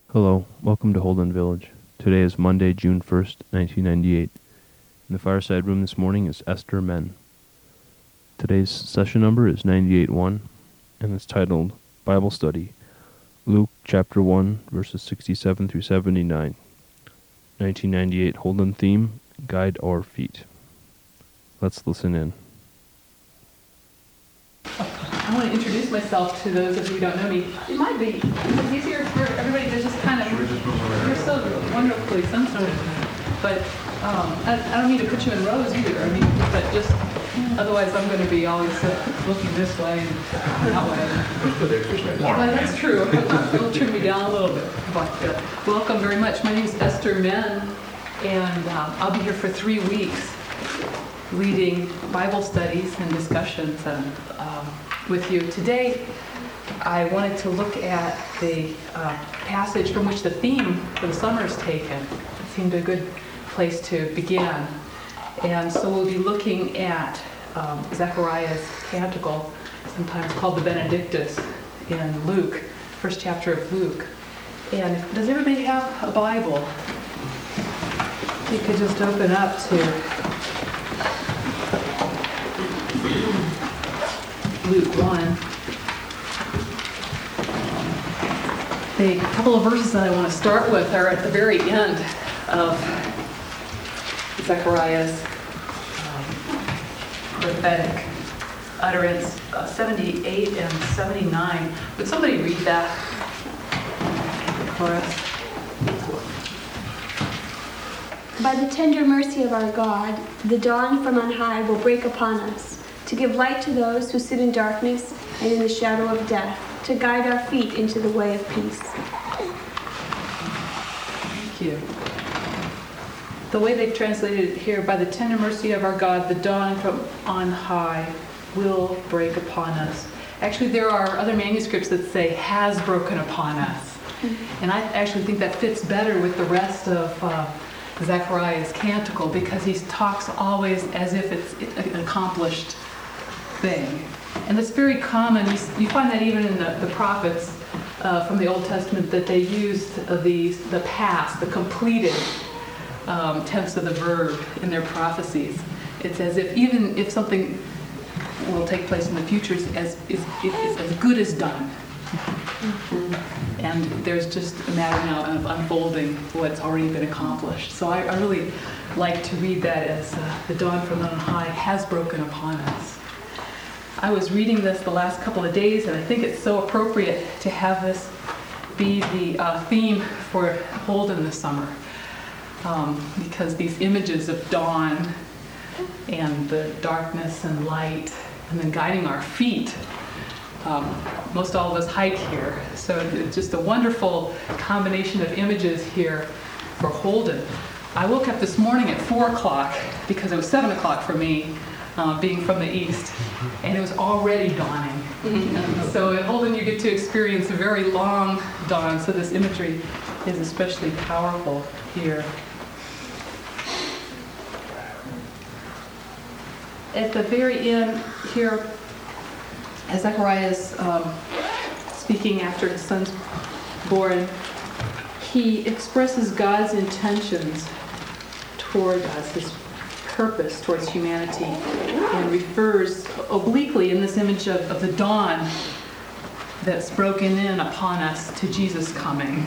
Hello, welcome to Holden Village. Today is Monday, June 1st, 1998. In the fireside room this morning is Esther Men. Today's session number is 98-1, and it's titled Bible Study, Luke chapter 1, verses 67 through 79. 1998 Holden theme, Guide Our Feet. Let's listen in. I want to introduce myself to those of you who don't know me. It might be easier for everybody to just kind of, you're so wonderfully sensitive. But I don't mean to put you in rows either. I mean, but just, otherwise I'm going to be always looking this way and that way. But that's true. It'll trim me down a little bit. But welcome very much. My name is Esther Men, and I'll be here for 3 weeks leading Bible studies and discussions with you. Today, I wanted to look at the passage from which the theme for the summer is taken. It seemed a good place to begin. And so we'll be looking at Zechariah's canticle, sometimes called the Benedictus, in Luke, first chapter of Luke. And does everybody have a Bible? You could just open up to Luke 1. The couple of verses that I want to start with are at the very end of Zechariah's prophetic utterance, 78 and 79. Would somebody read that for us? By the tender mercy of our God, the dawn from on high will break upon us, to give light to those who sit in darkness and in the shadow of death, to guide our feet into the way of peace. Thank you. The way they've translated it here, by the tender mercy of our God, the dawn from on high will break upon us. Actually, there are other manuscripts that say has broken upon us. And I actually think that fits better with the rest of Zechariah's canticle, because he talks always as if it's an accomplished thing. And it's very common. You find that even in the prophets from the Old Testament, that they use the past, the completed tense of the verb in their prophecies. It's as if even if something will take place in the future, it's as good as done. And there's just a matter now of unfolding what's already been accomplished. So I really like to read that as the dawn from on high has broken upon us. I was reading this the last couple of days, and I think it's so appropriate to have this be the theme for Holden this summer, because these images of dawn and the darkness and light, and then guiding our feet. Most all of us hike here, so it's just a wonderful combination of images here for Holden. I woke up this morning at 4 o'clock because it was 7 o'clock for me, being from the east, and it was already dawning. So at Holden you get to experience a very long dawn, so this imagery is especially powerful here. At the very end here, as Zechariah is speaking after his son's born, he expresses God's intentions toward us, his purpose towards humanity, and refers obliquely in this image of the dawn that's broken in upon us to Jesus coming,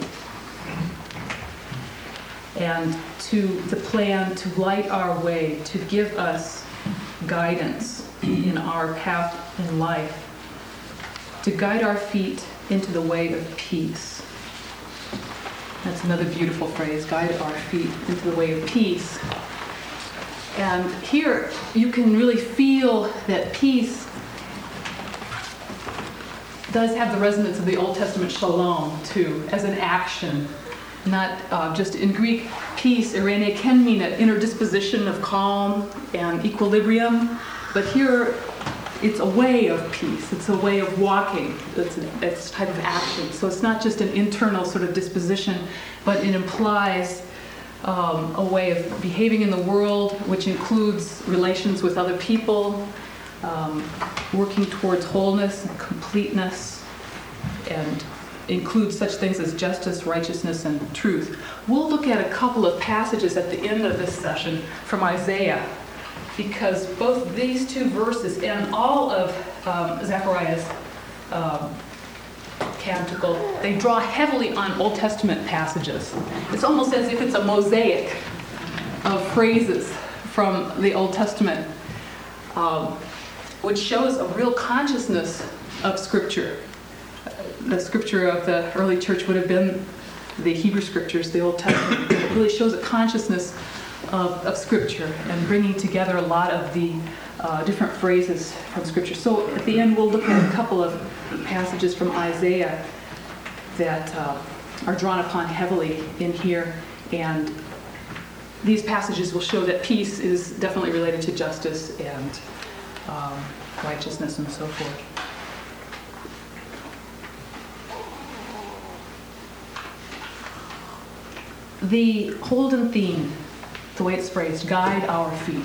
and to the plan to light our way, to give us guidance in our path in life, to guide our feet into the way of peace. That's another beautiful phrase, guide our feet into the way of peace. And here you can really feel that peace does have the resonance of the Old Testament shalom too, as an action. Not just in Greek, peace, eirene, can mean an inner disposition of calm and equilibrium, but here it's a way of peace. It's a way of walking. It's a type of action. So it's not just an internal sort of disposition, but it implies a way of behaving in the world, which includes relations with other people, working towards wholeness and completeness, and includes such things as justice, righteousness, and truth. We'll look at a couple of passages at the end of this session from Isaiah, because both these two verses and all of Zechariah's canticle, they draw heavily on Old Testament passages. It's almost as if it's a mosaic of phrases from the Old Testament, which shows a real consciousness of Scripture. The Scripture of the early church would have been the Hebrew Scriptures, the Old Testament. It really shows a consciousness of Scripture and bringing together a lot of the different phrases from Scripture. So at the end, we'll look at a couple of passages from Isaiah that are drawn upon heavily in here. And these passages will show that peace is definitely related to justice and righteousness and so forth. The Holden theme, the way it's phrased, guide our feet.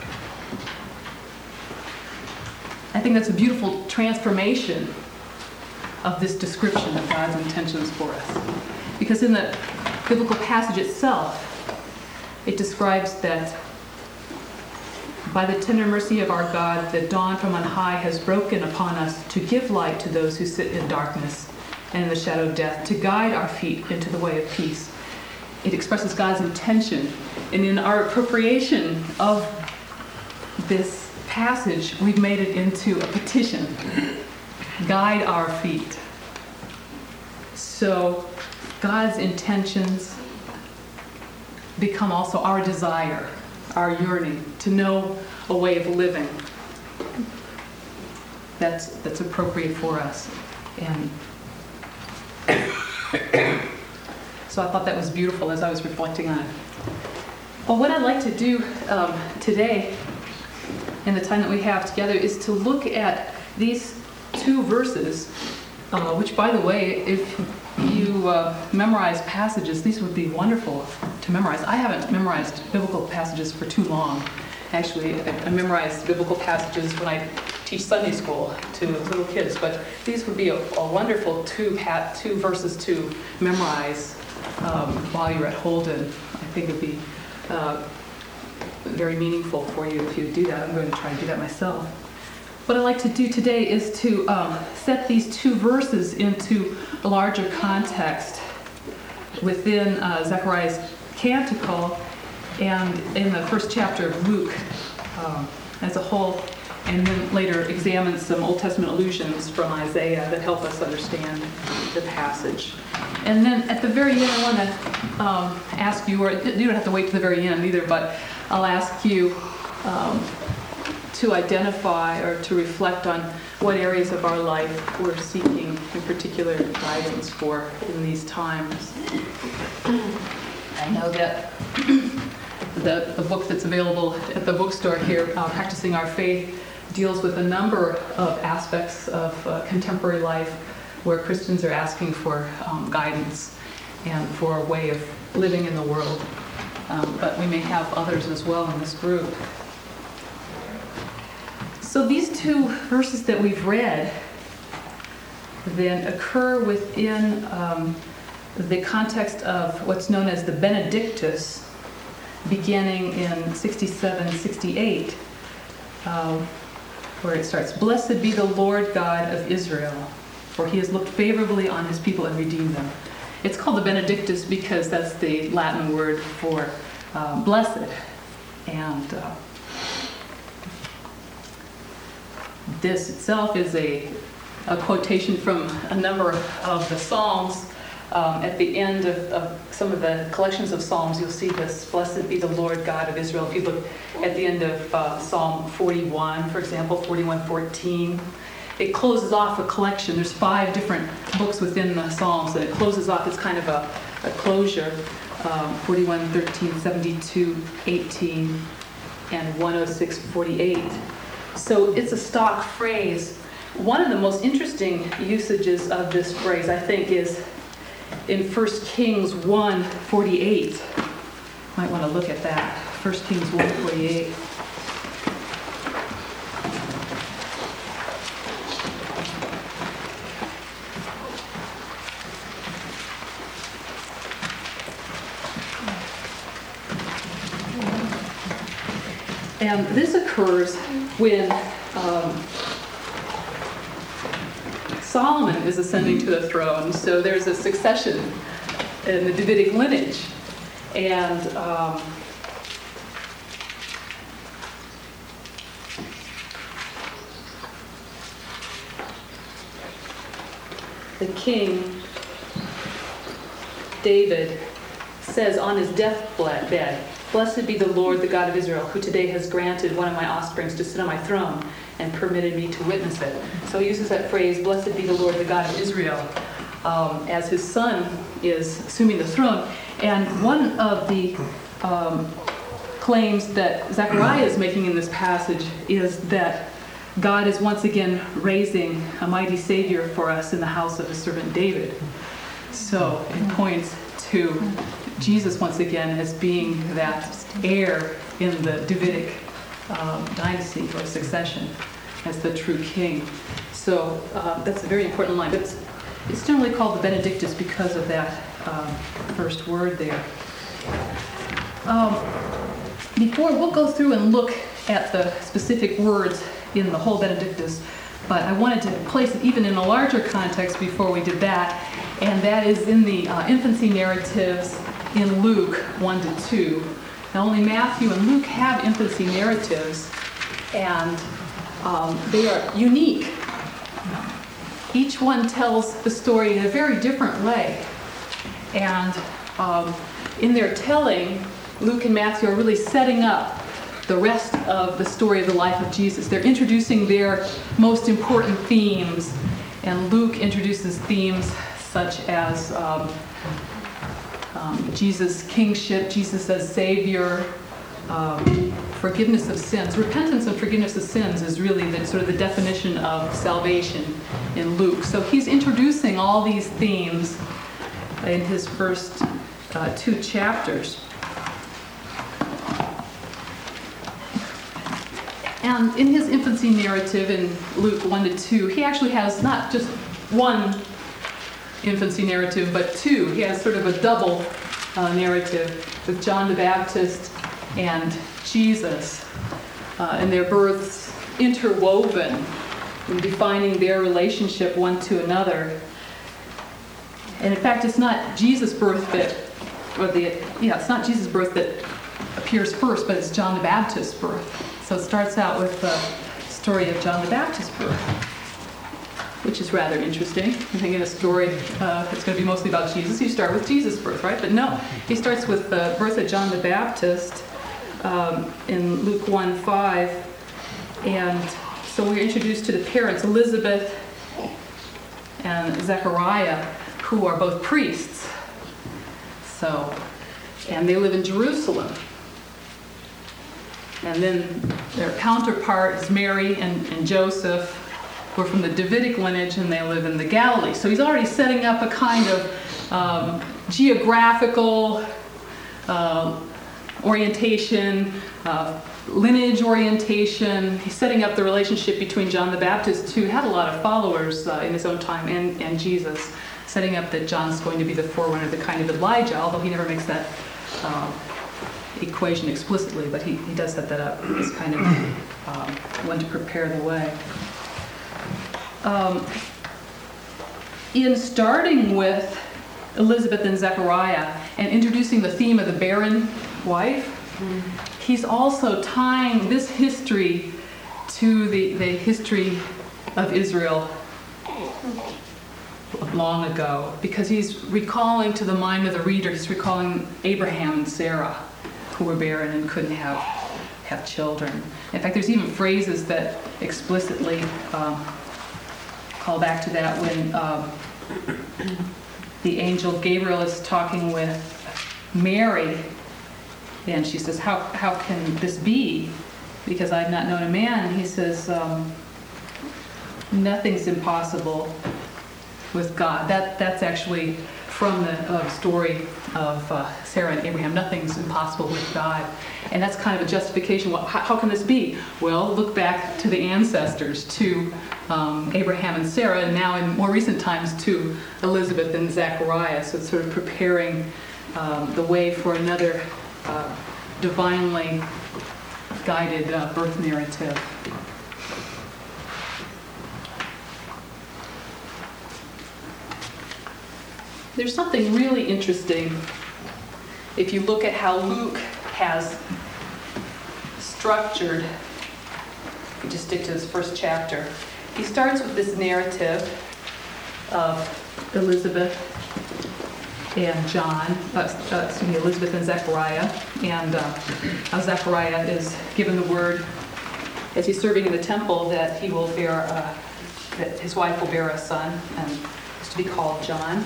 I think that's a beautiful transformation of this description of God's intentions for us. Because in the biblical passage itself, it describes that by the tender mercy of our God, the dawn from on high has broken upon us to give light to those who sit in darkness and in the shadow of death, to guide our feet into the way of peace. It expresses God's intention. And in our appropriation of this passage, we've made it into a petition. Guide our feet. So God's intentions become also our desire, our yearning to know a way of living that's appropriate for us. And so I thought that was beautiful as I was reflecting on it. Well, what I'd like to do today, in the time that we have together, is to look at these two verses, which, by the way, if you memorize passages, these would be wonderful to memorize. I haven't memorized biblical passages for too long. Actually, I memorized biblical passages when I teach Sunday school to little kids, but these would be a wonderful two verses to memorize while you're at Holden. I think it would be very meaningful for you if you do that. I'm going to try to do that myself. What I'd like to do today is to set these two verses into a larger context within Zechariah's canticle and in the first chapter of Luke as a whole, and then later examine some Old Testament allusions from Isaiah that help us understand the passage. And then at the very end, I want to ask you, or you don't have to wait to the very end either, but I'll ask you to identify or to reflect on what areas of our life we're seeking in particular guidance for in these times. I know that the book that's available at the bookstore here, Practicing Our Faith, deals with a number of aspects of contemporary life where Christians are asking for guidance and for a way of living in the world. But we may have others as well in this group. So these two verses that we've read then occur within the context of what's known as the Benedictus, beginning in 67-68, where it starts, "Blessed be the Lord God of Israel, for he has looked favorably on his people and redeemed them." It's called the Benedictus because that's the Latin word for blessed. And this itself is a quotation from a number of the Psalms. At the end of some of the collections of Psalms, you'll see this, "Blessed be the Lord God of Israel." If you look at the end of Psalm 41, for example, 41:14, it closes off a collection. There's 5 different books within the Psalms, and it closes off. It's kind of a closure. 41:13, 72:18, and 106:48. So it's a stock phrase. One of the most interesting usages of this phrase, I think, is in 1 Kings 1:48. Might want to look at that. 1 Kings 1:48. And this occurs when Solomon is ascending to the throne. So there's a succession in the Davidic lineage. And the king, David, says on his deathbed, "Blessed be the Lord, the God of Israel, who today has granted one of my offsprings to sit on my throne and permitted me to witness it." So he uses that phrase, "Blessed be the Lord, the God of Israel," as his son is assuming the throne. And one of the claims that Zechariah is making in this passage is that God is once again raising a mighty Savior for us in the house of his servant David. So it points to Jesus once again as being that heir in the Davidic dynasty or succession as the true king. So that's a very important line. But it's generally called the Benedictus because of that first word there. Before, we'll go through and look at the specific words in the whole Benedictus, but I wanted to place it even in a larger context before we did that, and that is in the infancy narratives in Luke 1-2. Now only Matthew and Luke have infancy narratives, and they are unique. Each one tells the story in a very different way, and in their telling, Luke and Matthew are really setting up the rest of the story of the life of Jesus. They're introducing their most important themes, and Luke introduces themes such as Jesus' kingship, Jesus as Savior, forgiveness of sins. Repentance and forgiveness of sins is really sort of the definition of salvation in Luke. So he's introducing all these themes in his first 2 chapters. And in his infancy narrative in Luke 1-2, he actually has not just one infancy narrative, but 2. He has sort of a double narrative with John the Baptist and Jesus and their births interwoven in defining their relationship one to another. And in fact, it's not Jesus' birth it's not Jesus' birth that appears first, but it's John the Baptist's birth. So it starts out with the story of John the Baptist's birth, which is rather interesting. You think in a story it's going to be mostly about Jesus, you start with Jesus' birth, right? But no, he starts with the birth of John the Baptist in Luke 1:5. And so we're introduced to the parents, Elizabeth and Zechariah, who are both priests. And they live in Jerusalem. And then their counterpart is Mary and Joseph, who are from the Davidic lineage, and they live in the Galilee. So he's already setting up a kind of geographical orientation, lineage orientation. He's setting up the relationship between John the Baptist, who had a lot of followers in his own time, and Jesus, setting up that John's going to be the forerunner, the kind of Elijah, although he never makes that equation explicitly, but he does set that up as kind of one to prepare the way. In starting with Elizabeth and Zechariah and introducing the theme of the barren wife, he's also tying this history to the history of Israel long ago, because he's recalling to the mind of the reader, he's recalling Abraham and Sarah, who were barren and couldn't have children. In fact, there's even phrases that explicitly call back to that when the angel Gabriel is talking with Mary, and she says, how can this be? Because I've not known a man. And he says, nothing's impossible with God. That's actually from the story of Sarah and Abraham. Nothing's impossible with God. And that's kind of a justification. Well, how can this be? Well, look back to the ancestors, to Abraham and Sarah, and now in more recent times to Elizabeth and Zechariah. So it's sort of preparing the way for another divinely guided birth narrative. There's something really interesting if you look at how Luke has structured. If you just stick to this first chapter, he starts with this narrative of Elizabeth and John, Elizabeth and Zechariah, and how Zechariah is given the word as he's serving in the temple that he will bear, that his wife will bear a son, and is to be called John.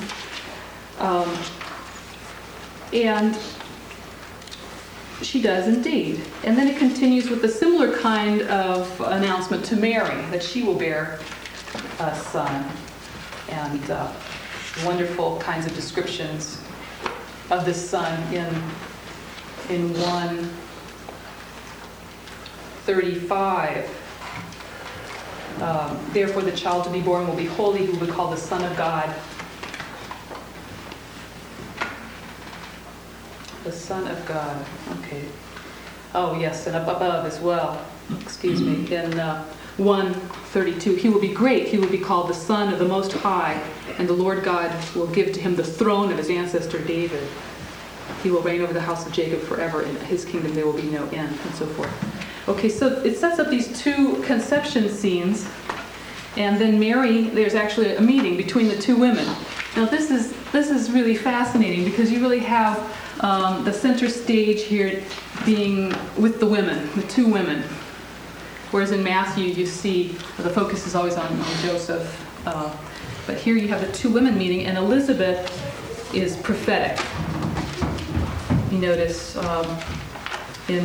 And she does indeed. And then it continues with a similar kind of announcement to Mary, that she will bear a son. And wonderful kinds of descriptions of this son in 1:35. Therefore the child to be born will be holy, who will be called the Son of God. The Son of God. Okay. Oh, yes, and up above as well. Excuse me. In 1:32, he will be great. He will be called the Son of the Most High, and the Lord God will give to him the throne of his ancestor David. He will reign over the house of Jacob forever. In his kingdom there will be no end, and so forth. Okay, so it sets up these two conception scenes, and then Mary, there's actually a meeting between the two women. Now this is really fascinating because you really have the center stage here being with the women, the two women. Whereas in Matthew you see the focus is always on Joseph. But here you have the two women meeting, and Elizabeth is prophetic. You notice in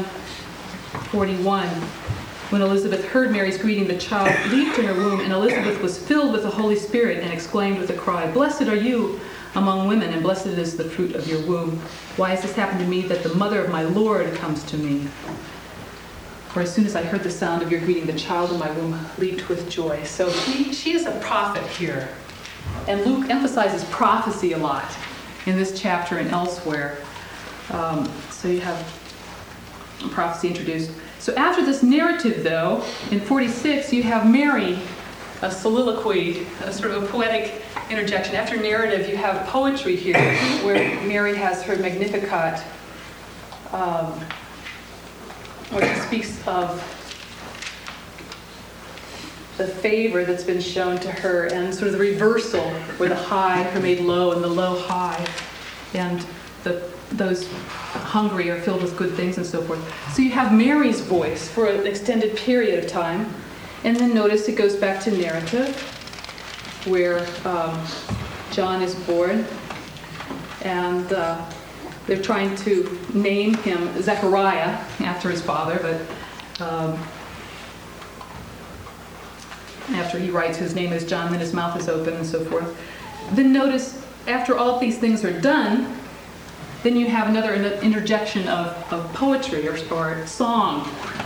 1:41, when Elizabeth heard Mary's greeting, the child leaped in her womb, and Elizabeth was filled with the Holy Spirit and exclaimed with a cry, "Blessed are you among women, and blessed is the fruit of your womb. Why has this happened to me, that the mother of my Lord comes to me? For as soon as I heard the sound of your greeting, the child in my womb leaped with joy." So she is a prophet here. And Luke emphasizes prophecy a lot in this chapter and elsewhere. So you have prophecy introduced. So after this narrative, though, in 46, you have Mary, a soliloquy, a sort of a poetic interjection. After narrative, you have poetry here, where Mary has her Magnificat, where she speaks of the favor that's been shown to her, and sort of the reversal, where the high are made low and the low high, and those hungry are filled with good things and so forth. So you have Mary's voice for an extended period of time, and then notice it goes back to narrative, where John is born, and they're trying to name him Zechariah after his father, but after he writes his name is John, then his mouth is open and so forth. Then notice, after all these things are done, then you have another interjection of poetry or song.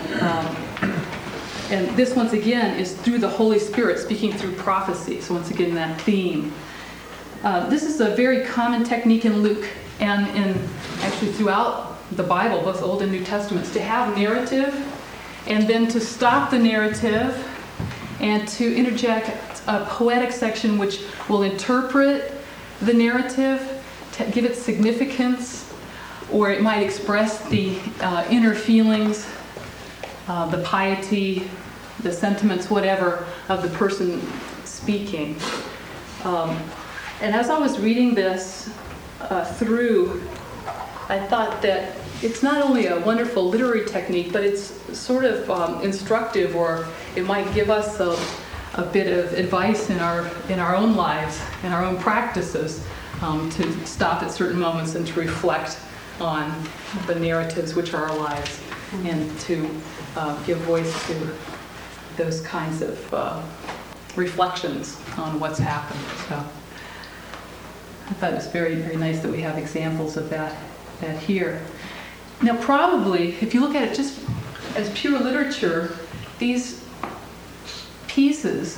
And this, once again, is through the Holy Spirit speaking through prophecy. So once again, that theme. This is a very common technique in Luke and actually throughout the Bible, both Old and New Testaments, to have narrative and then to stop the narrative and to interject a poetic section which will interpret the narrative, to give it significance, or it might express the inner feelings, the piety, the sentiments, whatever, of the person speaking. And as I was reading this through, I thought that it's not only a wonderful literary technique, but it's sort of instructive, or it might give us a bit of advice in our own lives, in our own practices, to stop at certain moments and to reflect on the narratives which are our lives, and to give voice to those kinds of reflections on what's happened. So I thought it was very, very nice that we have examples of that here. Now, probably, if you look at it just as pure literature, these pieces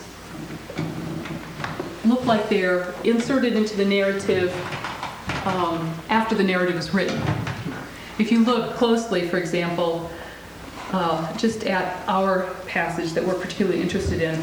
look like they're inserted into the narrative after the narrative is written. If you look closely, for example, just at our passage that we're particularly interested in.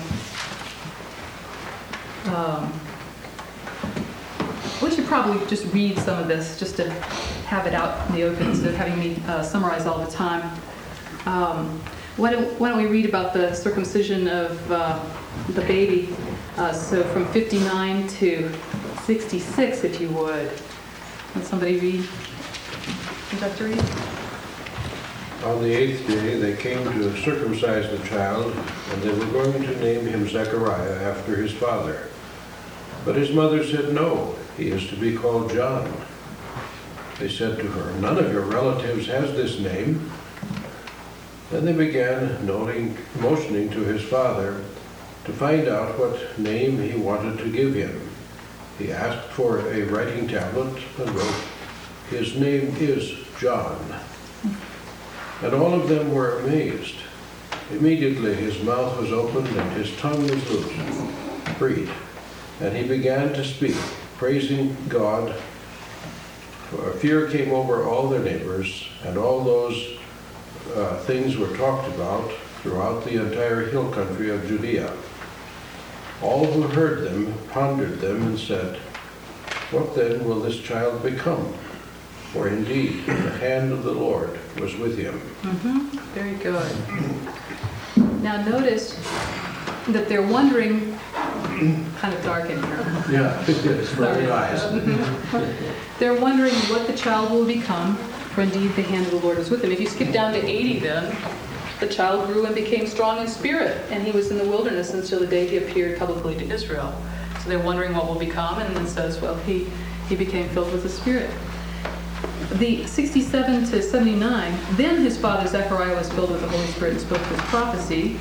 We should probably just read some of this just to have it out in the open instead of having me summarize all the time. Why don't we read about the circumcision of the baby? So from 59 to 66, if you would. Can somebody read? Would you like to read? On the 8th day they came to circumcise the child, and they were going to name him Zechariah after his father. But his mother said, "No, he is to be called John." They said to her, "None of your relatives has this name." Then they began motioning to his father to find out what name he wanted to give him. He asked for a writing tablet and wrote, "His name is John." And all of them were amazed. Immediately his mouth was opened and his tongue was loosed, freed, and he began to speak, praising God. For fear came over all their neighbors, and all those things were talked about throughout the entire hill country of Judea. All who heard them pondered them and said, "What then will this child become?" For indeed, the hand of the Lord was with him. Very good. Now notice that they're wondering, kind of dark in here. Yeah, it's very nice. They're wondering what the child will become, for indeed the hand of the Lord is with him. If you skip down to 80 then, the child grew and became strong in spirit, and he was in the wilderness until the day he appeared publicly to Israel. So they're wondering what will become, and then it says, well, he became filled with the Spirit. The 67 to 79, then his father Zechariah was filled with the Holy Spirit and spoke his prophecy.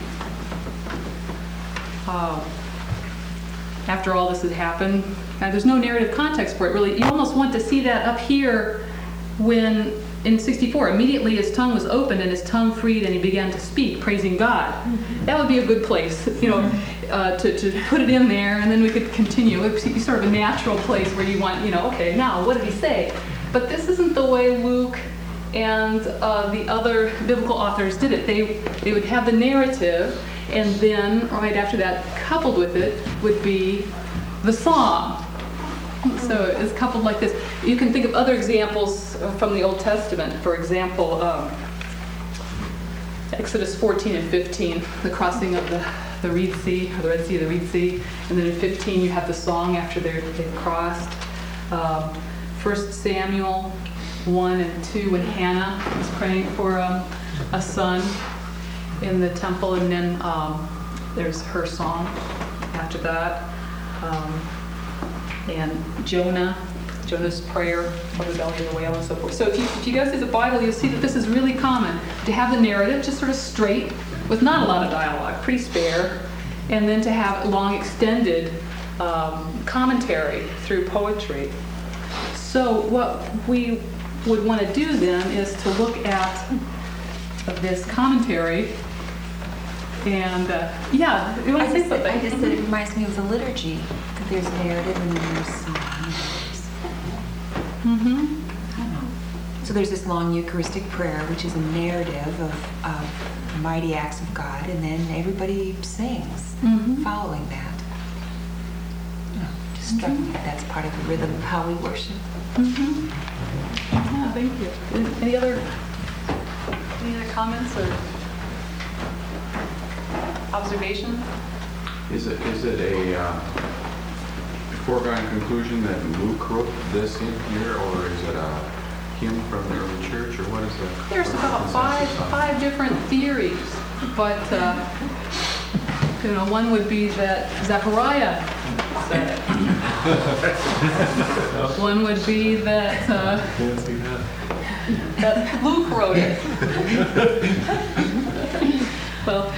After all this had happened, there's no narrative context for it, really. You almost want to see that up here when, in 64, immediately his tongue was opened and his tongue freed and he began to speak, praising God. That would be a good place, to put it in there, and then we could continue. It's sort of a natural place where you want, okay, now what did he say? But this isn't the way Luke and the other biblical authors did it. They would have the narrative, and then right after that, coupled with it, would be the song. So it's coupled like this. You can think of other examples from the Old Testament. For example, Exodus 14 and 15, the crossing of the Red Sea, or the Red Sea, the Reed Sea. And then in 15, you have the song after they've crossed. 1 Samuel 1 and 2, when Hannah was praying for a son in the temple, and then there's her song after that. And Jonah's prayer for the belly of the whale and so forth. So if you go through the Bible, you'll see that this is really common, to have the narrative just sort of straight, with not a lot of dialogue, pretty spare, and then to have long extended commentary through poetry. So what we would want to do then is to look at this commentary. And you want to say something? I just said it reminds me of the liturgy, that there's narrative and then there's song. So there's this long Eucharistic prayer, which is a narrative of mighty acts of God, and then everybody sings following that. Just struck me that that's part of the rhythm of how we worship. Yeah, thank you. Any other comments or observation? Is it a foregone conclusion that Luke wrote this in here, or is it a hymn from the early church, or what is that? There's about five different theories, but one would be that Zechariah said it. One would be that that Luke wrote it. Well,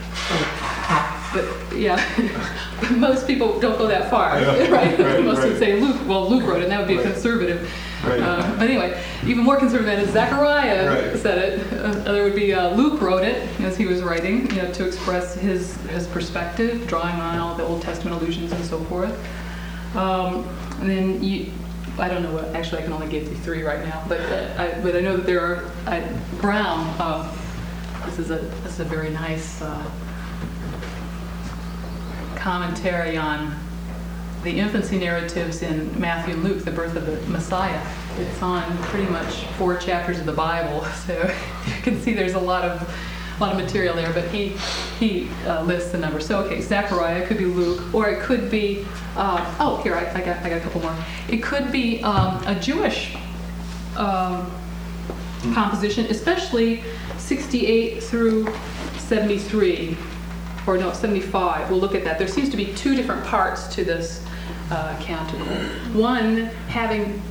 but yeah, most people don't go that far, right? Most would say Luke wrote it, and that would be a conservative. But anyway, even more conservative is Zechariah said it. There would be Luke wrote it as he was writing, to express his perspective, drawing on all the Old Testament allusions and so forth. And then I don't know what. Actually, I can only give you three right now. But I know that there are Brown this is a very nice commentary on the infancy narratives in Matthew and Luke, the birth of the Messiah. It's on pretty much 4 chapters of the Bible, so you can see there's a lot of material there. But he lists the numbers. So okay, Zechariah, it could be Luke, or it could be here I got a couple more. It could be a Jewish composition, especially 68 through 73, or no, 75. We'll look at that. There seems to be 2 different parts to this canticle. One having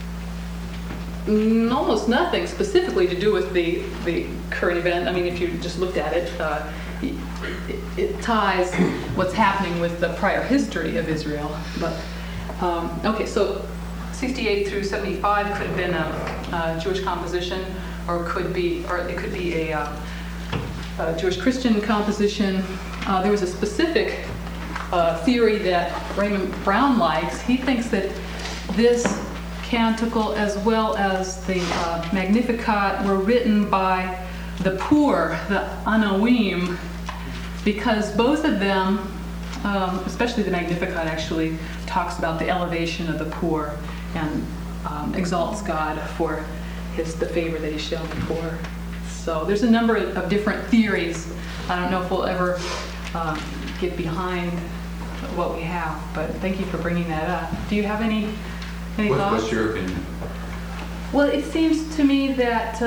almost nothing specifically to do with the current event. I mean, if you just looked at it, it ties what's happening with the prior history of Israel. But okay, so 68 through 75 could have been a Jewish composition, or it could be a Jewish Christian composition. There was a specific theory that Raymond Brown likes. He thinks that this canticle, as well as the Magnificat, were written by the poor, the Anoim, because both of them, especially the Magnificat, actually talks about the elevation of the poor and exalts God for the favor that He's shown the poor. So there's a number of different theories. I don't know if we'll ever get behind what we have, but thank you for bringing that up. Do you have any thoughts? What's your opinion? Well, it seems to me that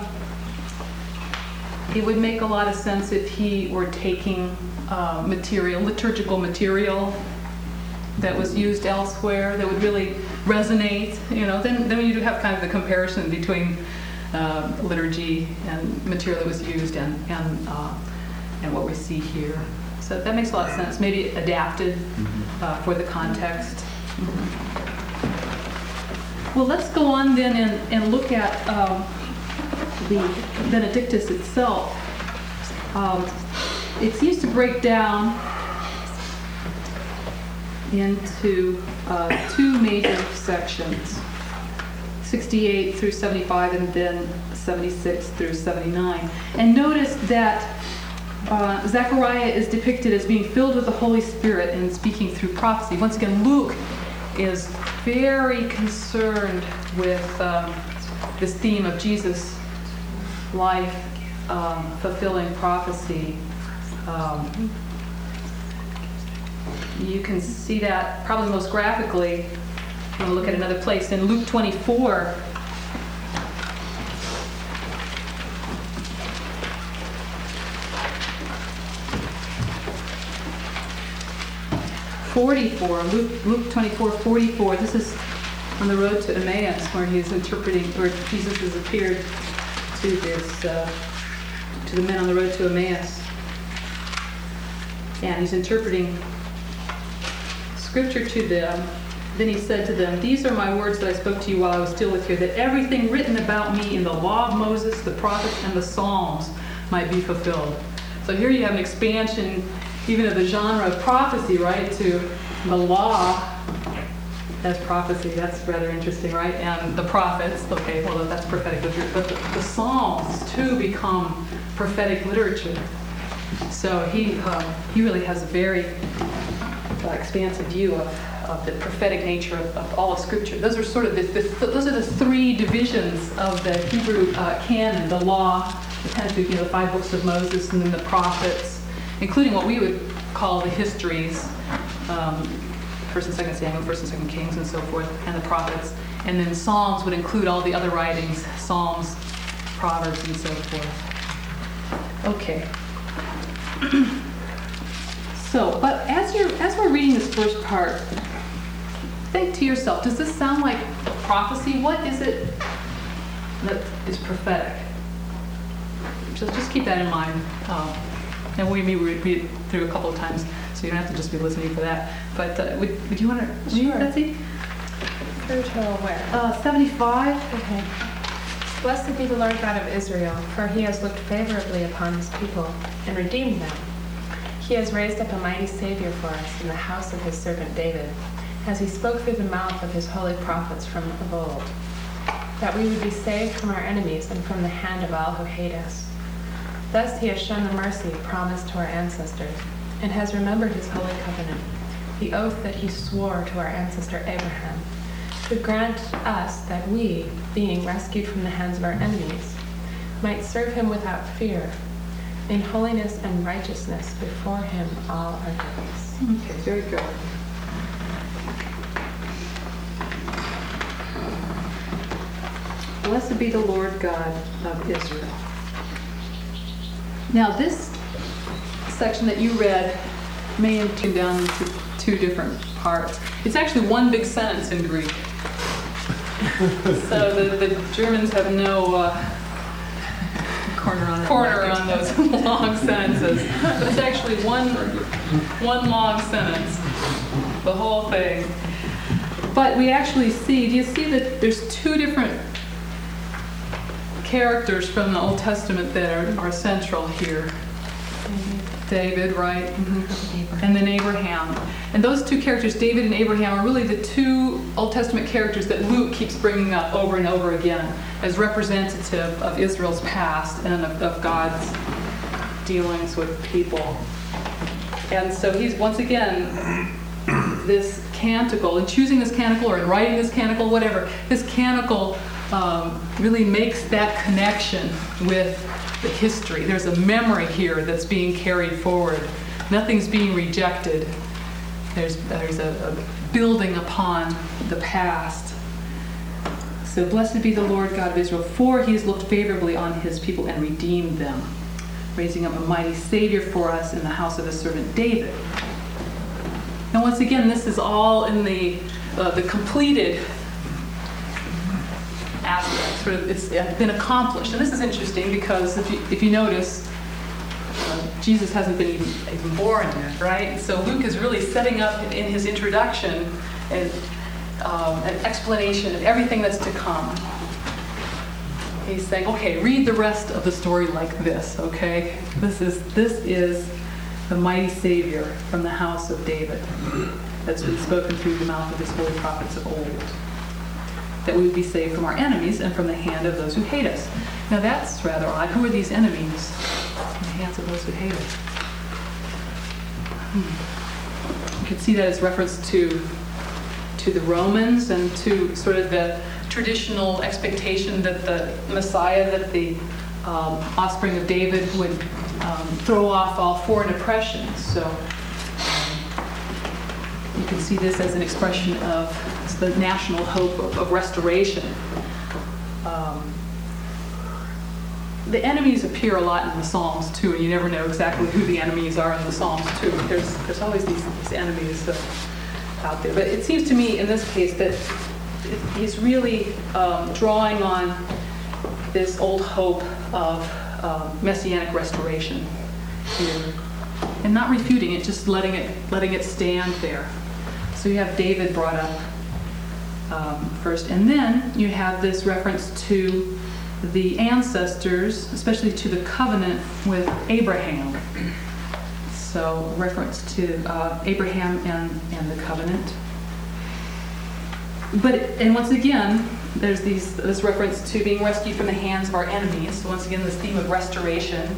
it would make a lot of sense if he were taking liturgical material that was used elsewhere that would really resonate. Then you do have kind of the comparison between liturgy and material that was used and what we see here. So that makes a lot of sense. Maybe adapted for the context. Well, let's go on then and look at the Benedictus itself. It seems to break down into 2 major sections, 68 through 75 and then 76 through 79. And notice that Zechariah is depicted as being filled with the Holy Spirit and speaking through prophecy. Once again, Luke is very concerned with this theme of Jesus' life fulfilling prophecy. You can see that probably most graphically. I'm going to look at another place in Luke 24. Luke 24:44. This is on the road to Emmaus, where he's interpreting, where Jesus has appeared to the men on the road to Emmaus, and he's interpreting Scripture to them. Then he said to them, "These are my words that I spoke to you while I was still with you, that everything written about me in the law of Moses, the prophets, and the Psalms might be fulfilled." So here you have an expansion even of the genre of prophecy, right, to the law as prophecy. That's rather interesting, right? And the prophets, okay, well, that's prophetic literature. But the Psalms, too, become prophetic literature. So he really has a very expansive view of the prophetic nature of all of Scripture. Those are sort of those are the 3 divisions of the Hebrew canon: the law, the Pentateuch, the 5 books of Moses, and then the prophets, including what we would call the histories, 1st and 2nd Samuel, 1st and 2nd Kings, and so forth, and the prophets. And then Psalms would include all the other writings, Psalms, Proverbs, and so forth. Okay. So, but as we're reading this first part, think to yourself, does this sound like prophecy? What is it that is prophetic? Just keep that in mind. And we may read it through a couple of times, so you don't have to just be listening for that. But would you want to read, Sure. Betsy? Through to where? 75. Okay. Blessed be the Lord God of Israel, for he has looked favorably upon his people and redeemed them. He has raised up a mighty Savior for us in the house of his servant David, as he spoke through the mouth of his holy prophets from of old, that we would be saved from our enemies and from the hand of all who hate us, Thus he has shown the mercy promised to our ancestors, and has remembered his holy covenant, the oath that he swore to our ancestor Abraham, to grant us that we, being rescued from the hands of our enemies, might serve him without fear, in holiness and righteousness before him all our days. Okay, very good. Blessed be the Lord God of Israel. Now this section that you read may have been down into two different parts. It's actually one big sentence in Greek. So the Germans have no corner on those long sentences. But it's actually one long sentence, the whole thing. But we actually see, do you see that there's two different characters from the Old Testament that are central here? David, right? Mm-hmm. And then Abraham. And those two characters, David and Abraham, are really the two Old Testament characters that Luke keeps bringing up over and over again as representative of Israel's past and of God's dealings with people. And so he's, once again, this canticle, in choosing this canticle or in writing this canticle, whatever, this canticle really makes that connection with the history. There's a memory here that's being carried forward. Nothing's being rejected. There's a building upon the past. So blessed be the Lord God of Israel, for he has looked favorably on his people and redeemed them, raising up a mighty Savior for us in the house of his servant David. Now once again, this is all in the completed aspect. Sort of, it's been accomplished. And this is interesting because if you notice, Jesus hasn't been even born yet, right? So Luke is really setting up in his introduction an explanation of everything that's to come. He's saying, okay, read the rest of the story like this, okay? This is the mighty Savior from the house of David that's been spoken through the mouth of his holy prophets of old, that we would be saved from our enemies and from the hand of those who hate us. Now that's rather odd. Who are these enemies? In the hands of those who hate us. You can see that as reference to the Romans and to sort of the traditional expectation that the Messiah, that the offspring of David would throw off all foreign oppression. So you can see this as an expression of the national hope of restoration. The enemies appear a lot in the Psalms too, and you never know exactly who the enemies are in the Psalms too. There's always these enemies out there. But it seems to me in this case that he's really drawing on this old hope of messianic restoration here, and not refuting it, just letting it stand there. So you have David brought up first, and then you have this reference to the ancestors, especially to the covenant with Abraham. So reference to Abraham and the covenant. And once again, there's this reference to being rescued from the hands of our enemies. So once again, this theme of restoration.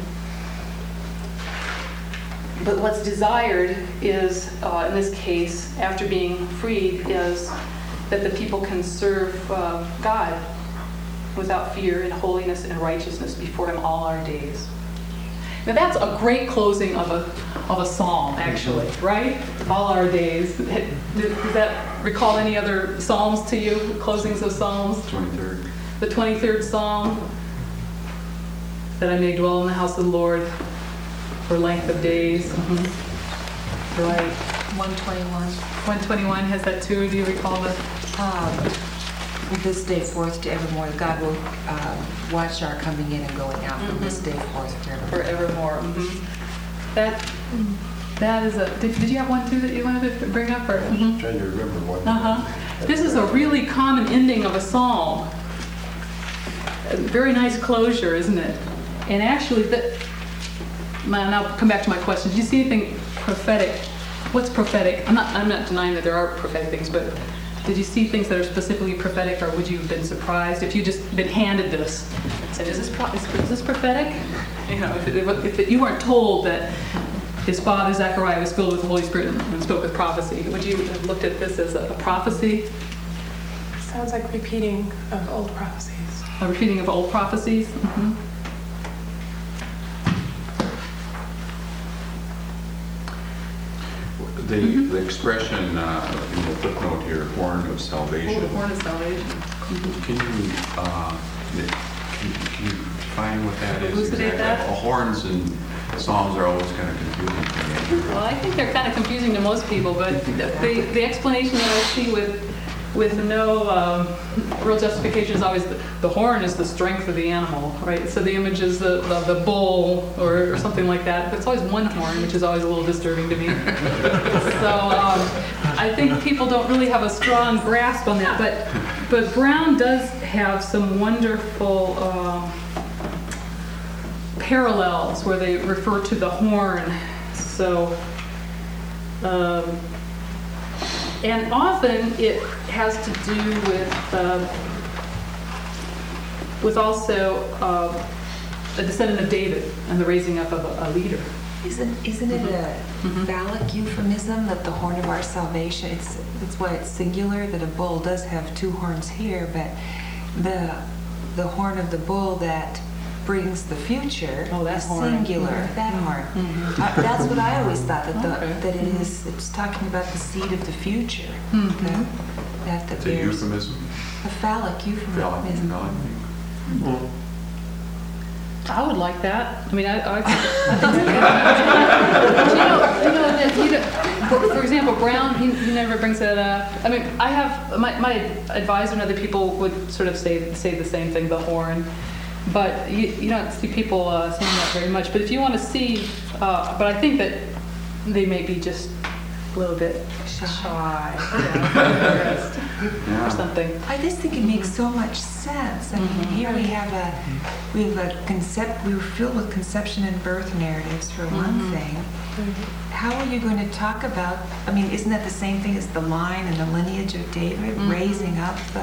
But what's desired is, in this case, after being freed, is that the people can serve God without fear in holiness and righteousness before him all our days. Now that's a great closing of a psalm, actually, right? All our days. Does that recall any other psalms to you? Closings of psalms? 23rd. The 23rd psalm, that I may dwell in the house of the Lord for length of days. Mm-hmm. Right. 121. 121 has that too. Do you recall that? This day forth to evermore. God will watch our coming in and going out from this day forth forevermore. Mm-hmm. That is a. Did you have one too that you wanted to bring up? Or Trying to remember what. This is a really common ending of a psalm. A very nice closure, isn't it? And actually, and I'll come back to my question. Do you see anything prophetic? What's prophetic? I'm not denying that there are prophetic things, but Did you see things that are specifically prophetic, or would you have been surprised if you just been handed this and said, is this prophetic? You know, if you weren't told that his father Zechariah was filled with the Holy Spirit and spoke with prophecy, would you have looked at this as a prophecy? Sounds like repeating of old prophecies. A repeating of old prophecies? Mm-hmm. The expression in the footnote here, horn of Oh, salvation. the horn of salvation. Can you define what that is? Elucidate that? Horns in Psalms are always kind of confusing to me. Well, I think they're kind of confusing to most people, but the explanation that I see with no real justification is always the horn is the strength of the animal, right? So the image is the bull or something like that. But it's always one horn, which is always a little disturbing to me. So I think people don't really have a strong grasp on that. But Brown does have some wonderful parallels where they refer to the horn. So. And often it has to do with also a descendant of David and the raising up of a leader. Isn't it a phallic euphemism that the horn of our salvation, it's why it's singular, that a bull does have two horns here, but the horn of the bull that brings the future is singular, that horn. That's what I always thought, that it's talking about the seed of the future. That It's a bears euphemism. a phallic euphemism. I would like that. I mean, I think for example, Brown, he never brings that up. I mean, I have my advisor and other people would sort of say the same thing, the horn. But you don't see people saying that very much. But if you want to see, but I think that they may be just a little bit shy or something. I just think it makes so much sense. I mean, here we have a concept. We were filled with conception and birth narratives for one thing. How are you going to talk about? I mean, isn't that the same thing as the line and the lineage of David raising up the?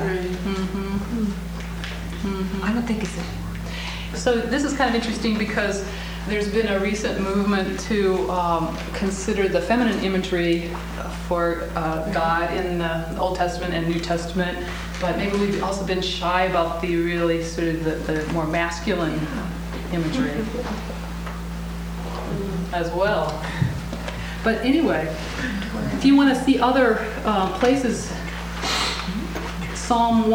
I don't think it's a. So this is kind of interesting because there's been a recent movement to consider the feminine imagery for God in the Old Testament and New Testament, but maybe we've also been shy about the really sort of the more masculine imagery as well. But anyway, if you want to see other places, Psalm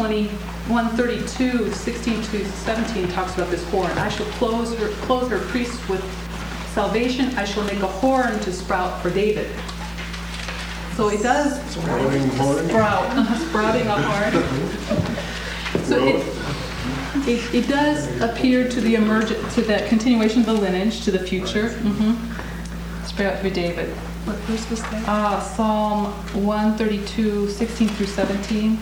132, 16 to 17 talks about this horn. I shall clothe her priests with salvation. I shall make a horn to sprout for David. So it does sprouting a horn. So it does appear to the to that continuation of the lineage, to the future. Sprout for David. What verse was that? Psalm 132, 16 through 17.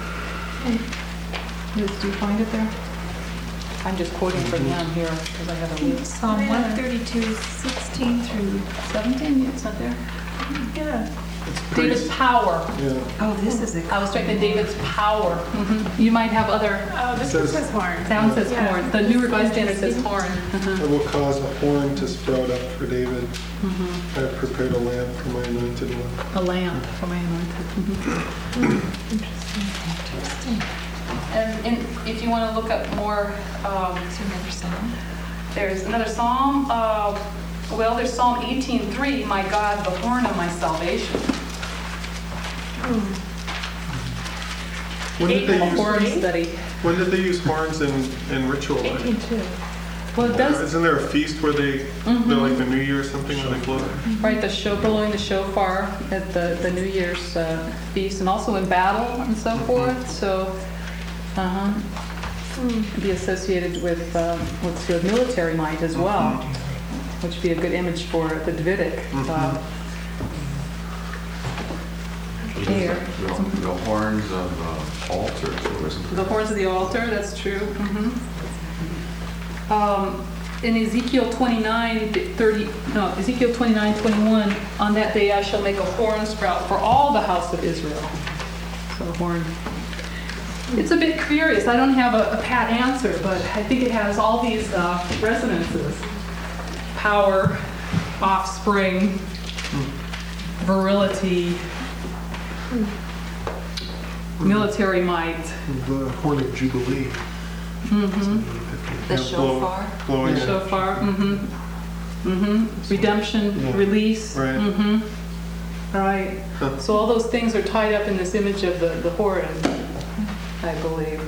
Do you find it there? I'm just quoting from him here because I have a list. Psalm 132, 16 through 17? It's not there. Yeah. David's power. Oh, this is a. I was strengthening David's power. You might have other. Oh, this one says horn. That one says horn. The New Revised Standard says horn. I will cause a horn to sprout up for David. I have prepared a lamp for my anointed one. A lamp for my anointed. Interesting. And if you want to look up more, there's another psalm. There's Psalm 18:3. My God, the horn of my salvation. When did they use Horn study. When did they use horns in ritual life? 18:2. Well, it does. Isn't there a feast where they're like the New Year or something where they blow? Right, blowing the shofar at the New Year's feast, and also in battle and so forth. So, be associated with sort of military might as well, which would be a good image for the Davidic. Here. The horns of altar. The horns of the altar, that's true. In Ezekiel 29:21, on that day I shall make a horn sprout for all the house of Israel. So horn. It's a bit curious. I don't have a pat answer, but I think it has all these resonances. Power, offspring, virility, military might. The horn of Jubilee. The shofar. Blowing The it. shofar, redemption, Yeah. release. Right. Right. Huh. So all those things are tied up in this image of the horn, I believe.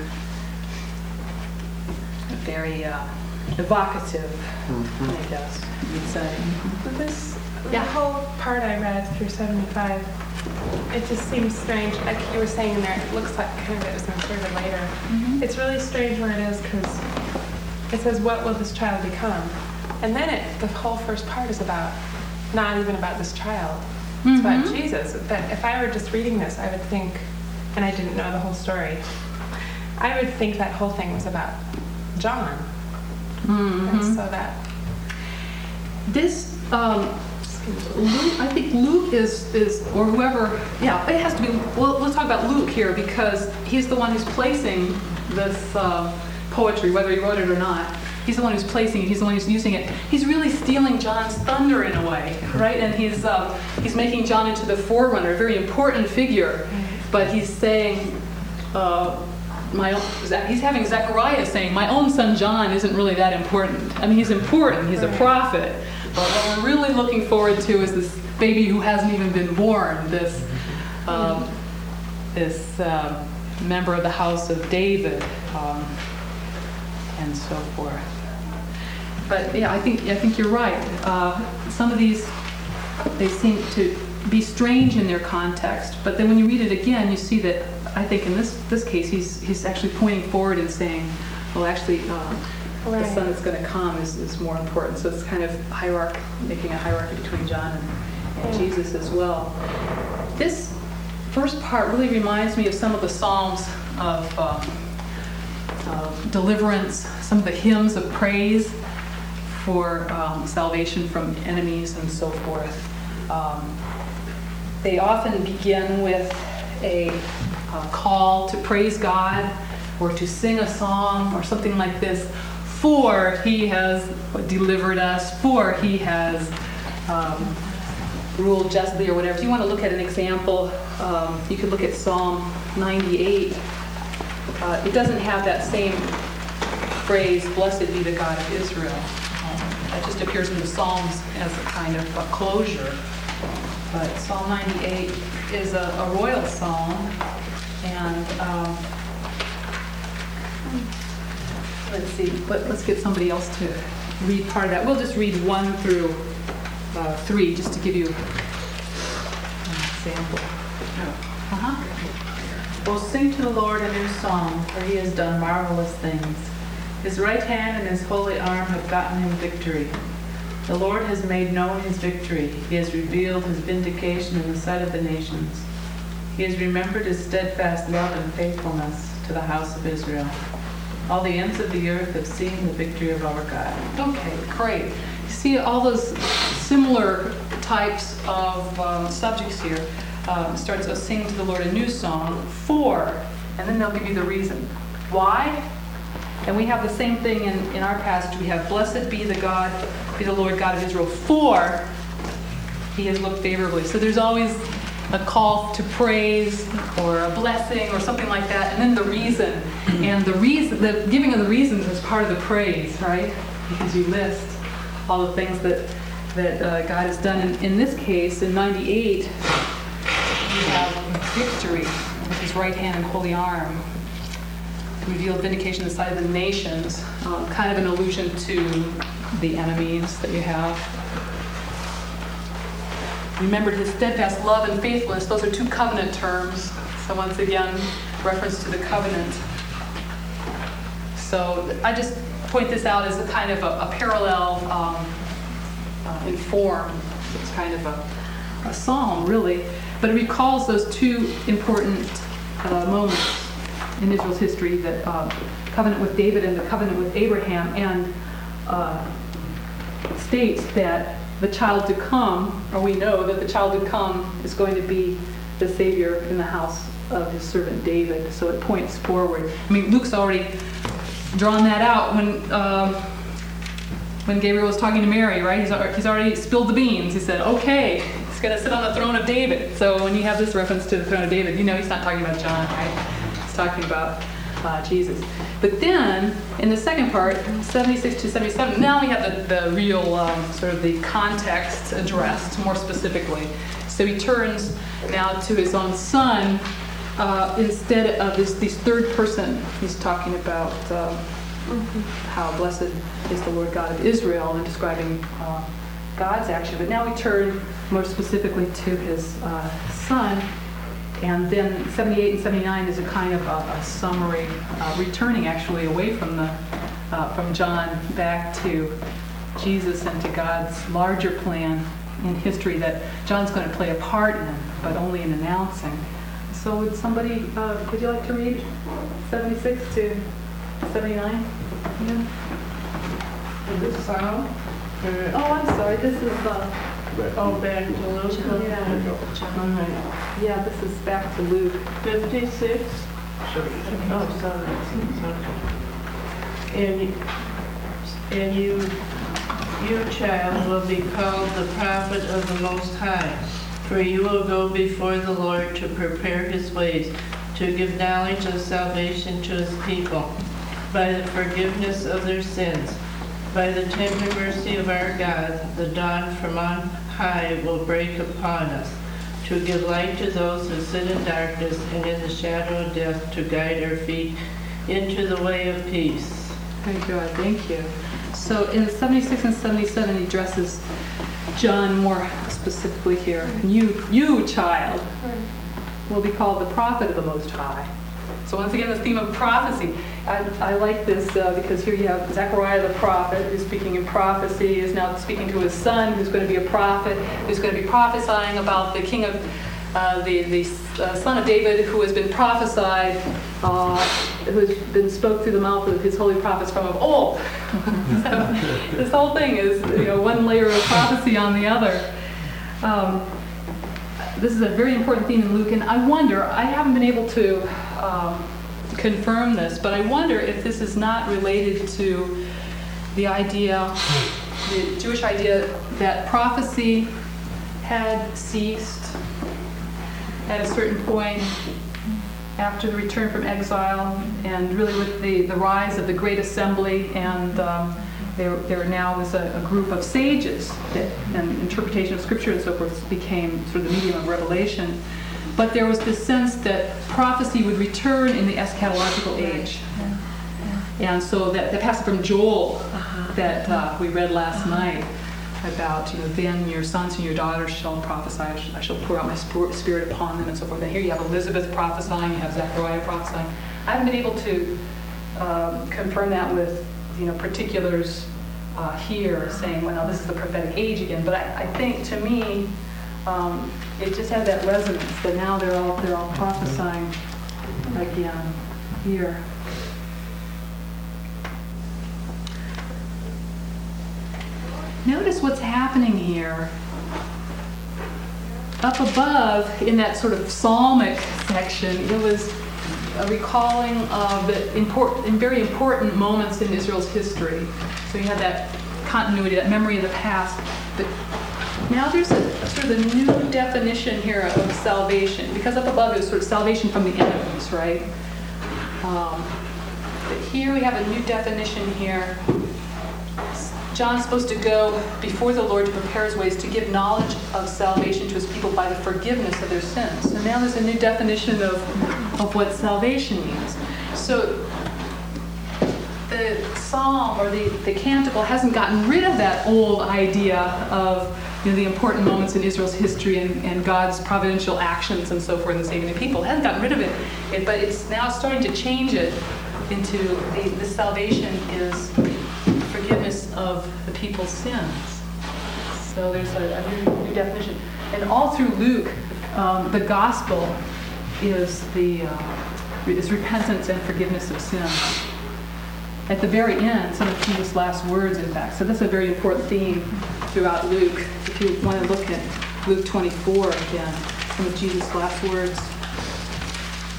Very evocative, I guess you'd say. But this Yeah. the whole part I read through 75, it just seems strange. Like you were saying in there, it looks like kind of it was inserted later. It's really strange where it is because it says, "What will this child become?" And then the whole first part is about not even about this child. It's about Jesus. That if I were just reading this, I would think, and I didn't know the whole story, I would think that whole thing was about John. And so that This, Luke, I think Luke is, or whoever, yeah, it has to be, well, let's talk about Luke here because he's the one who's placing this poetry, whether he wrote it or not. He's the one who's placing it, he's the one who's using it. He's really stealing John's thunder in a way, right? And he's making John into the forerunner, a very important figure, but he's saying, he's having Zechariah saying, my own son John isn't really that important. I mean, he's important, he's a prophet, but what we're really looking forward to is this baby who hasn't even been born, this member of the house of David, and so forth. But yeah, I think you're right. Some of these, they seem to be strange in their context, but then when you read it again, you see that I think in this case, he's actually pointing forward and saying, well, actually, the son that's going to come is more important. So it's kind of making a hierarchy between John and Jesus as well. This first part really reminds me of some of the Psalms of deliverance, some of the hymns of praise for salvation from enemies and so forth. They often begin with a call to praise God or to sing a song or something like this, for he has delivered us, for he has ruled justly or whatever. If you want to look at an example, you could look at Psalm 98. It doesn't have that same phrase, blessed be the God of Israel. That just appears in the Psalms as a kind of a closure. But Psalm 98 is a royal psalm, and let's see, let's get somebody else to read part of that. We'll just read 1 through 3, just to give you an example. Oh, sing to the Lord a new song, for he has done marvelous things. His right hand and his holy arm have gotten him victory. The Lord has made known his victory. He has revealed his vindication in the sight of the nations. He has remembered his steadfast love and faithfulness to the house of Israel. All the ends of the earth have seen the victory of our God. Okay, great. You see all those similar types of subjects here. Starts with sing to the Lord a new song, for, and then they'll give you the reason. Why? And we have the same thing in our passage. We have, blessed be the Lord God of Israel, for he has looked favorably. So there's always a call to praise or a blessing or something like that, and then the reason. And the giving of the reasons is part of the praise, right? Because you list all the things that God has done. In this case, in 98, we have victory with his right hand and holy arm. Revealed vindication in the sight of the nations, kind of an allusion to the enemies that you have. Remembered his steadfast love and faithfulness. Those are two covenant terms. So once again, reference to the covenant. So I just point this out as a kind of a parallel in form. It's kind of a psalm, really. But it recalls those two important moments in Israel's history, the covenant with David and the covenant with Abraham, and states that the child to come, or we know that the child to come is going to be the Savior in the house of his servant David. So it points forward. I mean, Luke's already drawn that out when Gabriel was talking to Mary, right? He's already spilled the beans. He said, okay, he's going to sit on the throne of David. So when you have this reference to the throne of David, you know he's not talking about John, right? He's talking about Jesus. But then, in the second part, 76 to 77, now we have the real sort of the context addressed more specifically. So he turns now to his own son instead of this third person. He's talking about how blessed is the Lord God of Israel and describing God's action. But now we turn more specifically to his son. And then 78 and 79 is a kind of a summary, returning actually away from John back to Jesus and to God's larger plan in history that John's going to play a part in, but only in announcing. So would somebody, would you like to read 76 to 79? Yeah. Is this sound? Oh, I'm sorry. This is Oh, back to Luke? Yeah. All right. Yeah, this is back to Luke. 56? Oh, sorry. And you, child, will be called the prophet of the Most High, for you will go before the Lord to prepare his ways, to give knowledge of salvation to his people, by the forgiveness of their sins. By the tender mercy of our God, the dawn from on high will break upon us, to give light to those who sit in darkness and in the shadow of death, to guide our feet into the way of peace. Thank you. Thank you. So in 76 and 77, he addresses John more specifically here. You, child, will be called the prophet of the Most High. So once again, the theme of prophecy. I like this because here you have Zechariah the prophet, who's speaking in prophecy, is now speaking to his son, who's going to be a prophet, who's going to be prophesying about the king of the son of David, who has been prophesied, who has been spoke through the mouth of his holy prophets from of old. So this whole thing is one layer of prophecy on the other. This is a very important theme in Luke, and I wonder, I haven't been able to confirm this, but I wonder if this is not related to the idea, the Jewish idea that prophecy had ceased at a certain point after the return from exile, and really with the rise of the Great Assembly, and there now was a group of sages that, and interpretation of Scripture and so forth became sort of the medium of revelation. But there was this sense that prophecy would return in the eschatological age. And so that passage from Joel that we read last night about, then your sons and your daughters shall prophesy, I shall pour out my spirit upon them and so forth. And here you have Elizabeth prophesying, you have Zechariah prophesying. I haven't been able to confirm that with particulars here, saying, well, this is the prophetic age again. But I think, to me, it just had that resonance that now they're all prophesying again here. Notice what's happening here. Up above, in that sort of psalmic section, it was a recalling of the very important moments in Israel's history. So you had that continuity, that memory of the past. But now there's a sort of a new definition here of salvation, because up above it was sort of salvation from the enemies, right? But here we have a new definition here. John's supposed to go before the Lord to prepare his ways, to give knowledge of salvation to his people by the forgiveness of their sins. So now there's a new definition of what salvation means. So the psalm or the canticle hasn't gotten rid of that old idea of the important moments in Israel's history and God's providential actions and so forth in saving the people. It hasn't gotten rid of it, but it's now starting to change it into this salvation is forgiveness of the people's sins. So there's a new definition. And all through Luke, the gospel is repentance and forgiveness of sins. At the very end, some of Jesus' last words, in fact. So that's a very important theme throughout Luke. If you want to look at Luke 24 again, some of Jesus' last words.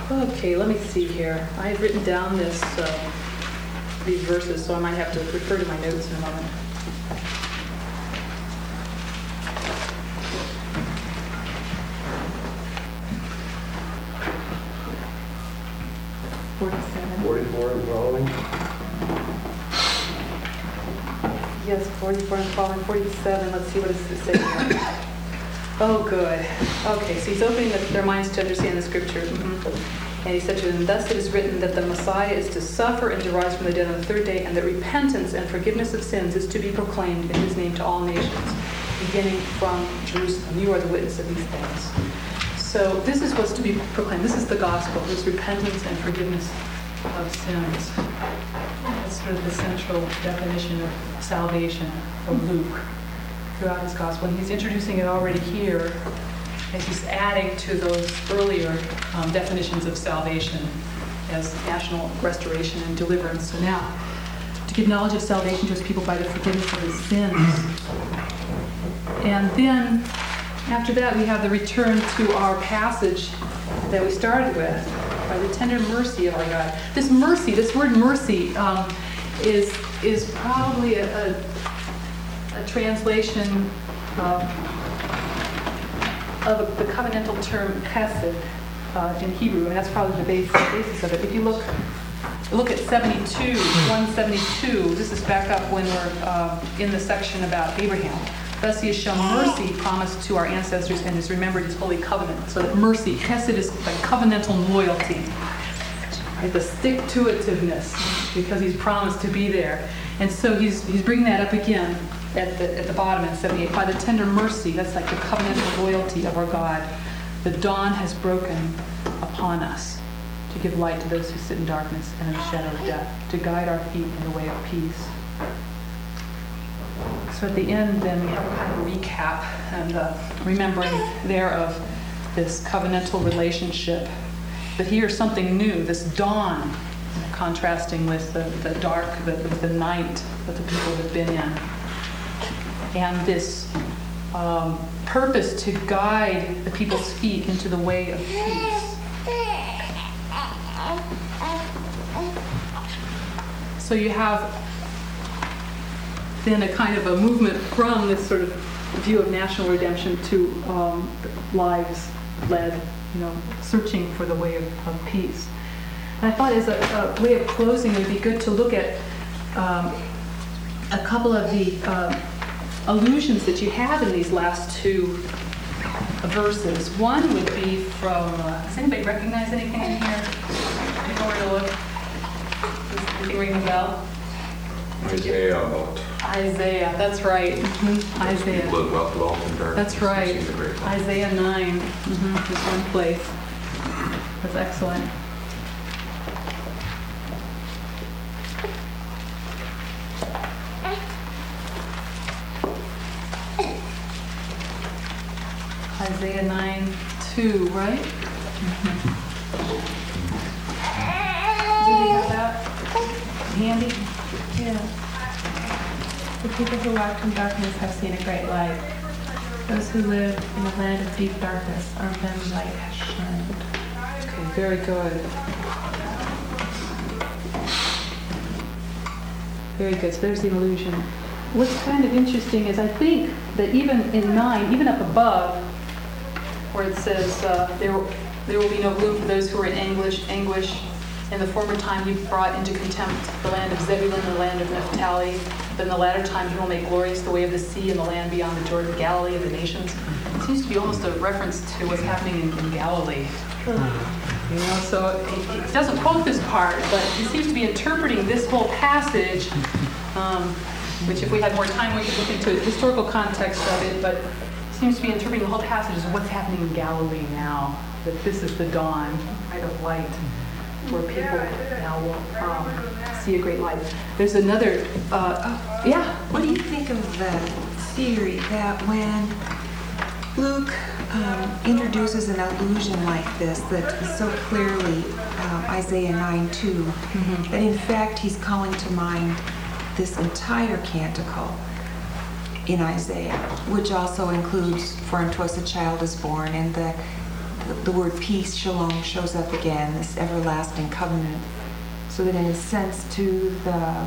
Okay, let me see here. I had written down these verses, so I might have to refer to my notes in a moment. Forty-seven. 44 and following. Yes, 44 and following, 47. Let's see what does it say here. Oh, good. Okay, so he's opening their minds to understand the scripture. And he said to them, "Thus it is written that the Messiah is to suffer and to rise from the dead on the third day, and that repentance and forgiveness of sins is to be proclaimed in his name to all nations, beginning from Jerusalem. You are the witness of these things." So this is what's to be proclaimed. This is the gospel, this repentance and forgiveness of sins. That's sort of the central definition of salvation of Luke throughout his gospel. And he's introducing it already here as he's adding to those earlier definitions of salvation as national restoration and deliverance. So now, to give knowledge of salvation to his people by the forgiveness of his sins. And then, after that, we have the return to our passage that we started with, by the tender mercy of our God. This mercy, this word mercy, is probably a translation of the covenantal term chesed in Hebrew, and that's probably the basis of it. If you look at 172, this is back up when we're in the section about Abraham. Thus he has shown mercy promised to our ancestors and has remembered his holy covenant. So that mercy, chesed, is like covenantal loyalty, right? The stick-to-itiveness, because he's promised to be there. And so he's bringing that up again at the bottom in 78. By the tender mercy, that's like the covenantal loyalty of our God. The dawn has broken upon us to give light to those who sit in darkness and in the shadow of death, to guide our feet in the way of peace. So at the end, then, we have a kind of recap and remembering there of this covenantal relationship. But here's something new, this dawn, contrasting with the dark, the night that the people have been in. And this purpose to guide the people's feet into the way of peace. So you have then a kind of a movement from this sort of view of national redemption to lives led, searching for the way of peace. And I thought as a way of closing, it would be good to look at a couple of the allusions that you have in these last two verses. One would be from, does anybody recognize anything in here? Before we look? Does anything ring a bell? Isaiah, that's right. Isaiah. That's right. Isaiah 9 is one place. That's excellent. Isaiah 9:2, right? Do we have that handy? Yeah. The people who walk in darkness have seen a great light. Those who live in a land of deep darkness, on them light has shined. Okay, very good. Very good. So there's the illusion. What's kind of interesting is I think that even in 9, even up above, where it says, there will be no room for those who are in anguish. In the former time he brought into contempt the land of Zebulun, the land of Naphtali. But in the latter time he will make glorious the way of the sea and the land beyond the Jordan, Galilee of the nations. It seems to be almost a reference to what's happening in Galilee. So it doesn't quote this part, but he seems to be interpreting this whole passage, which if we had more time we could look into the historical context of it, but seems to be interpreting the whole passage as what's happening in Galilee now, that this is the dawn, right, of light, where people now will see a great light. There's another, What do you think of the theory that when Luke introduces an allusion like this, that is so clearly Isaiah 9:2, that in fact he's calling to mind this entire canticle in Isaiah, which also includes "For unto us a child is born," and the the word peace, shalom, shows up again, this everlasting covenant. So that in a sense, to the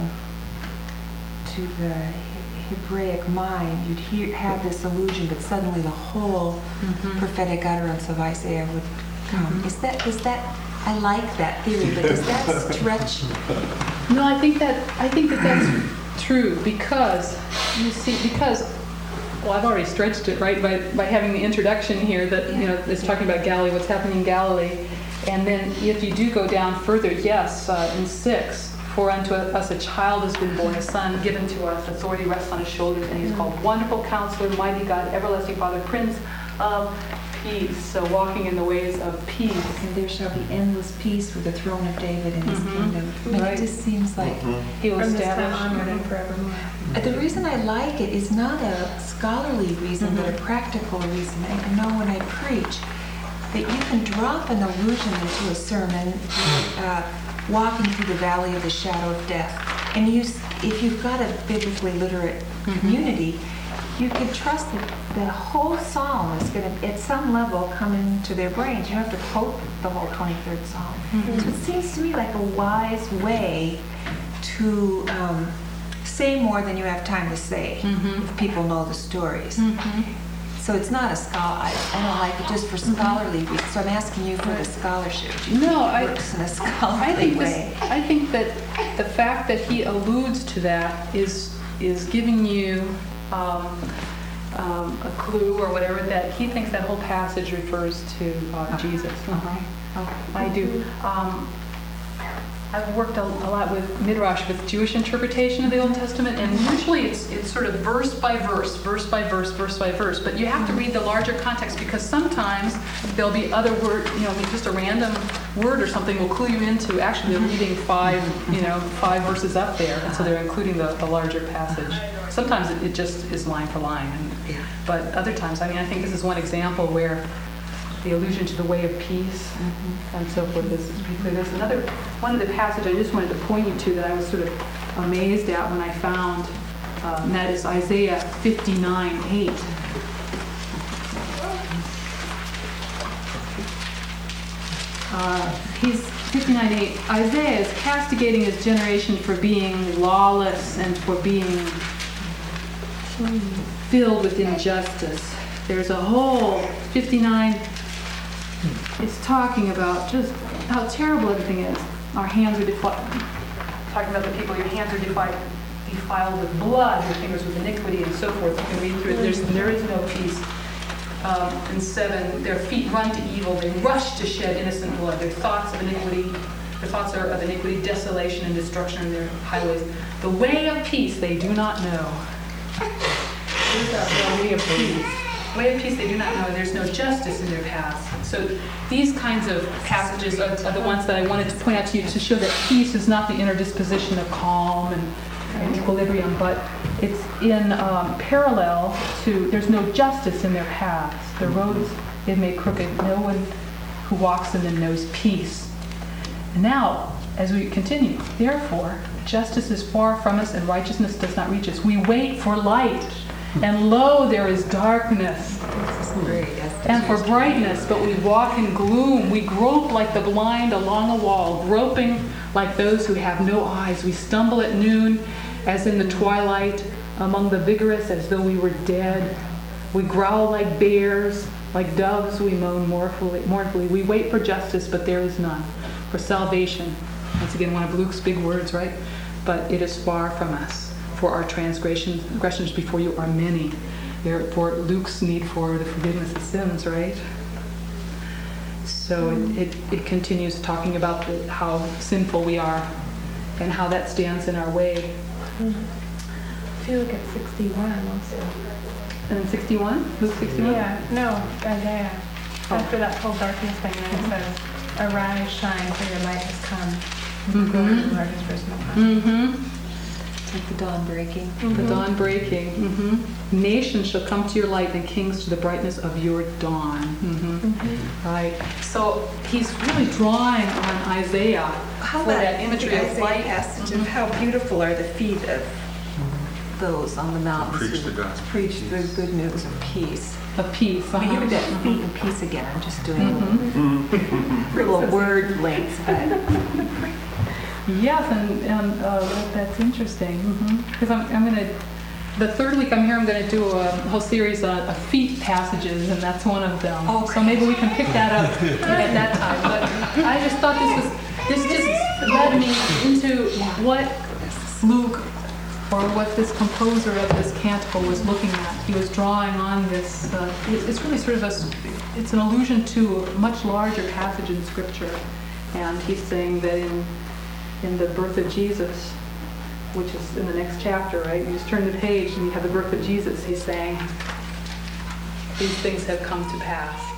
Hebraic mind, you'd have this illusion, but suddenly the whole prophetic utterance of Isaiah would come. Is that? I like that theory, but does that stretch? No, I think that that's true because well, I've already stretched it, right, by having the introduction here that, you know, it's talking about Galilee, what's happening in Galilee. And then if you do go down further, yes, in 6, for unto us a child has been born, a son given to us, authority rests on his shoulders, and he's called Wonderful Counselor, Mighty God, Everlasting Father, Prince of Peace. So walking in the ways of peace. And there shall be endless peace for the throne of David and his kingdom. I mean, it just seems like He will From this time establish. onward and forevermore. The reason I like it is not a scholarly reason, but a practical reason. I know when I preach that you can drop an allusion into a sermon, walking through the valley of the shadow of death. And if you've got a biblically literate community, you can trust that the whole psalm is going to, at some level, come into their brains. You have to quote the whole 23rd psalm. So it seems to me like a wise way to say more than you have time to say if people know the stories. So it's not a scholar. I don't like it just for scholarly reasons. So I'm asking you for the scholarship. Do you think it works in a scholarly way? I think that the fact that he alludes to that is giving you a clue or whatever that he thinks that whole passage refers to Jesus. I do. I've worked a lot with Midrash, with Jewish interpretation of the Old Testament, and usually it's sort of verse by verse, verse by verse, verse by verse. But you have to read the larger context because sometimes there'll be other word, just a random word or something will clue you into actually they're reading five verses up there, and so they're including the larger passage. Sometimes it just is line for line, but other times, I think this is one example where the allusion to the way of peace and so forth is pretty clear. There's another one of the passages I just wanted to point you to that I was sort of amazed at when I found, and that is Isaiah 59:8. He's 59:8. Isaiah is castigating his generation for being lawless and for being filled with injustice. There's a whole 59. It's talking about just how terrible everything is. Our hands are defiled. Talking about the people, your hands are defiled with blood, your fingers with iniquity, and so forth. You can read through it. There is no peace. In 7, their feet run to evil. They rush to shed innocent blood. Their thoughts are of iniquity, desolation, and destruction in their highways. The way of peace they do not know. What is that way of peace? Way of peace they do not know, and there's no justice in their paths. So these kinds of passages are the ones that I wanted to point out to you to show that peace is not the inner disposition of calm and equilibrium, but it's in parallel to, there's no justice in their paths. The roads they've made crooked. No one who walks in them knows peace. And now, as we continue, therefore, justice is far from us and righteousness does not reach us. We wait for light. And lo, there is darkness, and for brightness, but we walk in gloom. We grope like the blind along a wall, groping like those who have no eyes. We stumble at noon, as in the twilight, among the vigorous, as though we were dead. We growl like bears, like doves we moan mournfully. We wait for justice, but there is none. For salvation, once again, one of Luke's big words, right? But it is far from us. For our transgressions before you are many. Therefore, Luke's need for the forgiveness of sins, right? So it continues talking about how sinful we are and how that stands in our way. If you look at 61 also. And 61? Luke 61? Yeah, no, Isaiah. After that whole darkness thing, then it says, arise, shine, for your light has come. The glory of the Lord has risen upon you. Like the dawn breaking. The dawn breaking. Nations shall come to your light and kings to the brightness of your dawn. Right. So he's really drawing on Isaiah How for about that imagery of Isaiah light. passage of how beautiful are the feet of those on the mountains Preach who the gospel of preach the peace. good news of peace. Of peace. We hear that feet and peace again. I'm just doing little word links, but Yes, and that's interesting. Because I'm going to, the third week I'm here, I'm going to do a whole series of feet passages, and that's one of them. Oh, so maybe we can pick that up at that time. But I just thought this just led me into what Luke, or what this composer of this canticle was looking at. He was drawing on this, it's really sort of it's an allusion to a much larger passage in Scripture. And he's saying that in the birth of Jesus, which is in the next chapter, right? You just turn the page and you have the birth of Jesus. He's saying, these things have come to pass.